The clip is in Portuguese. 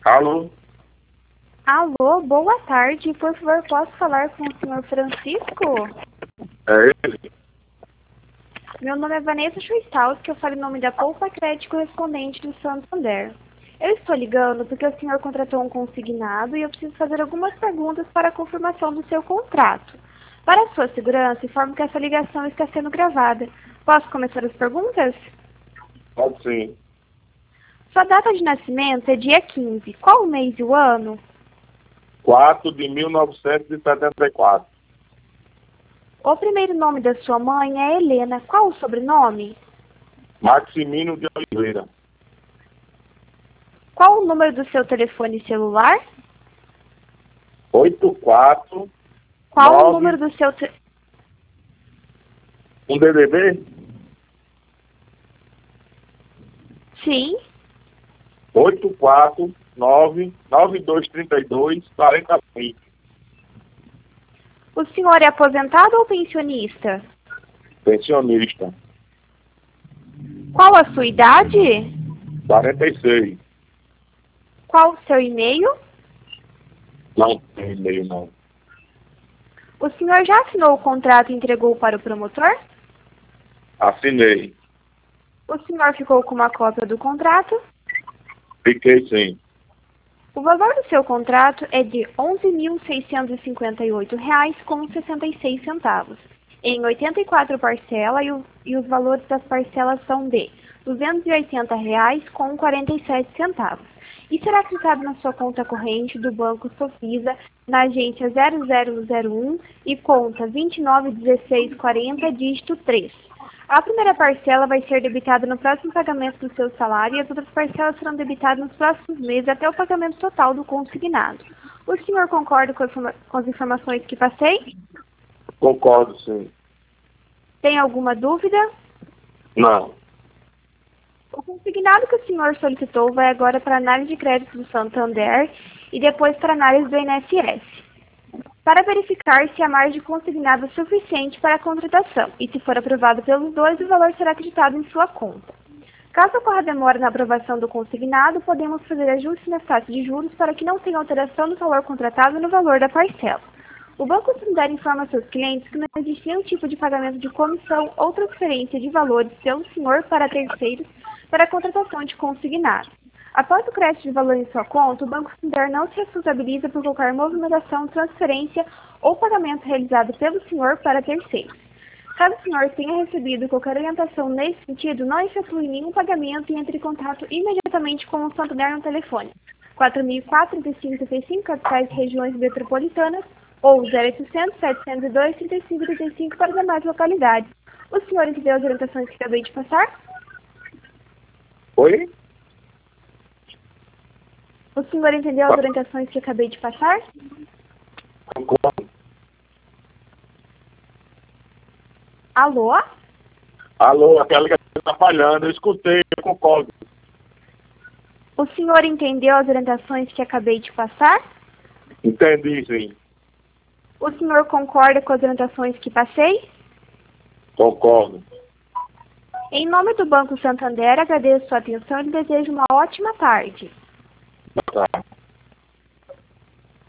Alô? Alô, boa tarde. Por favor, posso falar com o senhor Francisco? É ele? Meu nome é Vanessa Schweistal, que eu falo em nome da Poupa Crédito Correspondente do Santander. Eu estou ligando porque o senhor contratou um consignado e eu preciso fazer algumas perguntas para a confirmação do seu contrato. Para a sua segurança, informo que essa ligação está sendo gravada. Posso começar as perguntas? Pode sim. Sua data de nascimento é dia 15. Qual o mês e o ano? 4 de 1974. O primeiro nome da sua mãe é Helena. Qual o sobrenome? Maximino de Oliveira. Qual o número do seu telefone celular? 84. Qual o 9. número do seu... Um DDD? Sim. 849-9232-4020. O senhor é aposentado ou pensionista? Pensionista. Qual a sua idade? 46. Qual o seu e-mail? Não tem e-mail, não. O senhor já assinou o contrato e entregou para o promotor? Assinei. O senhor ficou com uma cópia do contrato? Fiquei sim. O valor do seu contrato é de R$ 11.658,66, em 84 parcelas e os valores das parcelas são de R$ 280,47 e será quitado na sua conta corrente do Banco Sofisa, na agência 0001 e conta 291640, dígito 3. A primeira parcela vai ser debitada no próximo pagamento do seu salário e as outras parcelas serão debitadas nos próximos meses até o pagamento total do consignado. O senhor concorda com as informações que passei? Concordo, sim. Tem alguma dúvida? Não. O consignado que o senhor solicitou vai agora para a análise de crédito do Santander e depois para a análise do INSS, para verificar se a margem consignada é suficiente para a contratação e, se for aprovado pelos dois, o valor será acreditado em sua conta. Caso ocorra demora na aprovação do consignado, podemos fazer ajustes na taxa de juros para que não tenha alteração do valor contratado no valor da parcela. O Banco Santander informa seus clientes que não existe nenhum tipo de pagamento de comissão ou transferência de valores pelo senhor para terceiros para a contratação de consignado. Após o crédito de valor em sua conta, o Banco Santander não se responsabiliza por qualquer movimentação, transferência ou pagamento realizado pelo senhor para terceiros. Caso o senhor tenha recebido qualquer orientação nesse sentido, não efetue nenhum pagamento e entre em contato imediatamente com o Santander no telefone 4004-3535, capitais e regiões metropolitanas, ou 0800-702-3535 para demais localidades. O senhor entendeu as orientações que acabei de passar? Oi? O senhor entendeu as orientações que acabei de passar? Concordo. Alô? Alô, aquela que está falhando. Eu escutei, eu concordo. O senhor entendeu as orientações que acabei de passar? Entendi, sim. O senhor concorda com as orientações que passei? Concordo. Em nome do Banco Santander, agradeço sua atenção e lhe desejo uma ótima tarde. Boa tarde.